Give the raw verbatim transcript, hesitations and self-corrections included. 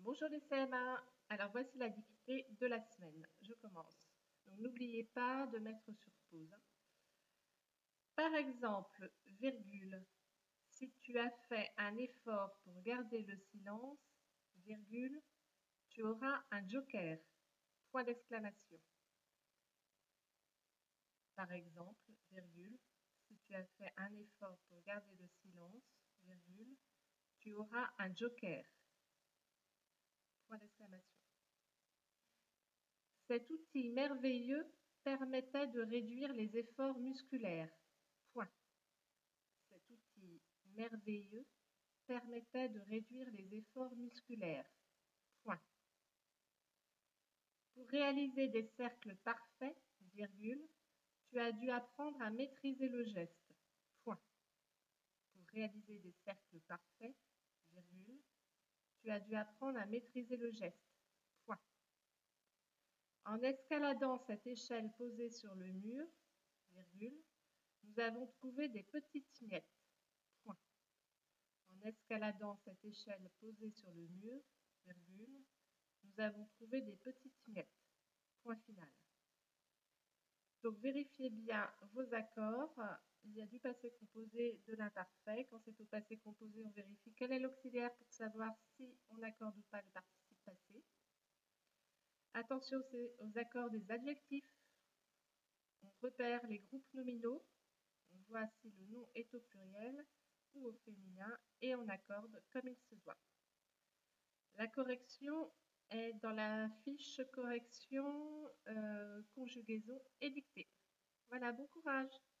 Bonjour les C M A, alors voici la dictée de la semaine, je commence. Donc n'oubliez pas de mettre sur pause. Par exemple, virgule, si tu as fait un effort pour garder le silence, virgule, tu auras un joker, point d'exclamation. Par exemple, virgule, si tu as fait un effort pour garder le silence, virgule, tu auras un joker, point d'exclamation. Cet outil merveilleux permettait de réduire les efforts musculaires. Point. Cet outil merveilleux permettait de réduire les efforts musculaires. Point. Pour réaliser des cercles parfaits, virgule, tu as dû apprendre à maîtriser le geste. Point. Pour réaliser des cercles parfaits, virgule, tu as dû apprendre à maîtriser le geste. Point. En escaladant cette échelle posée sur le mur, virgule, nous avons trouvé des petites miettes. Point. En escaladant cette échelle posée sur le mur, virgule, nous avons trouvé des petites miettes. Point final. Donc vérifiez bien vos accords. Il y a du passé composé, de l'imparfait. Quand c'est au passé composé, on vérifie quel est l'auxiliaire pour savoir si on accorde ou pas le participe passé. Attention aux accords des adjectifs. On repère les groupes nominaux. On voit si le nom est au pluriel ou au féminin et on accorde comme il se doit. La correction est dans la fiche correction, euh, conjugaison et dictée. Voilà, bon courage!